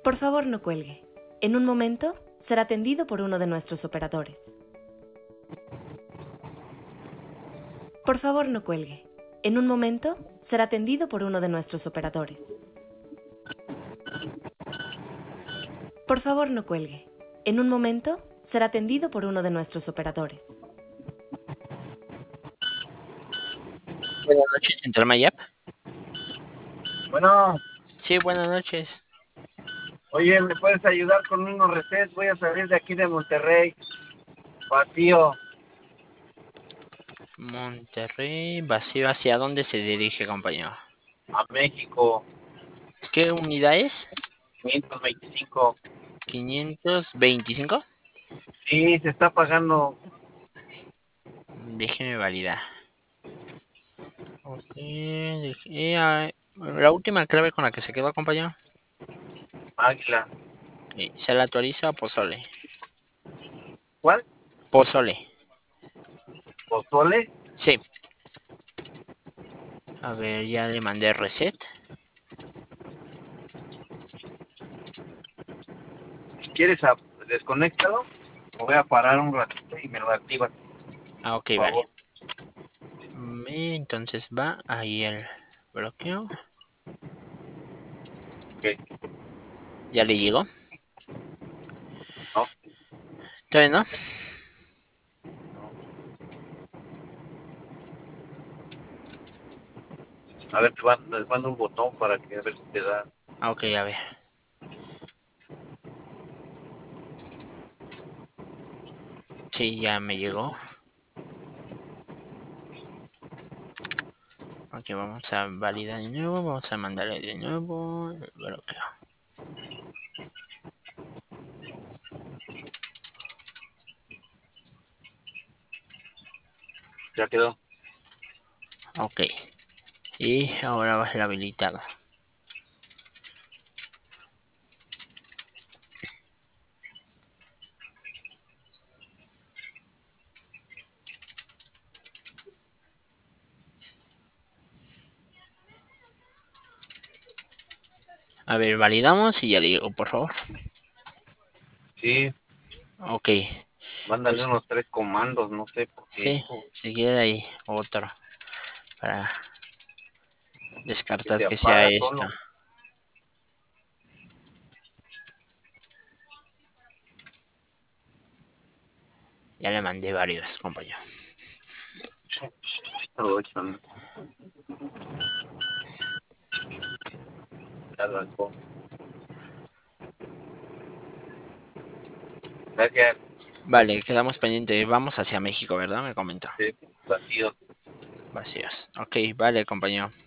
Por favor, no cuelgue. En un momento será atendido por uno de nuestros operadores. Por favor, no cuelgue. En un momento será atendido por uno de nuestros operadores. Por favor, no cuelgue. En un momento será atendido por uno de nuestros operadores. Buenas noches, Central Mayap. Bueno, Sí, buenas noches. oye, ¿me puedes ayudar con unos resets? Voy a salir de aquí de Monterrey. Vacío. Monterrey, vacío. ¿Hacia dónde se dirige, compañero? A México. ¿Qué unidad es? 525. 525. Sí, se está pagando. Déjeme validar. Ok, la última clave con la que se quedó, compañero. Águila. ¿Se la actualiza a Pozole? ¿Cuál? Pozole. ¿Pozole? Sí. A ver, ya le mandé reset. Si quieres, desconéctalo. Voy a parar un ratito y me lo activas. Ah, ok, Por vale. favor. Entonces va ahí el bloqueo. Ok. Ya le llegó. No, ¿Todavía no? no. A ver, te mando un botón para que a ver si te da. Ah, ok, a ver. Sí, ya me llegó. Ok, vamos a validar de nuevo. Vamos a mandarle de nuevo el bloqueo. Ya quedó. Ok. Y ahora va a ser habilitado. A ver, validamos y ya le digo, por favor. Sí, Ok. mándale Pues unos 3 comandos, no sé por qué. sí, si quiere ahí otro para Que descartar se que sea apaga esto. solo. Ya le mandé varios, compañero. Aprovechan. Ya lo hago. Gracias. Vale, quedamos pendientes. Vamos hacia México, ¿verdad? Me comentó. Vacío. Vacíos. Ok, vale, compañero.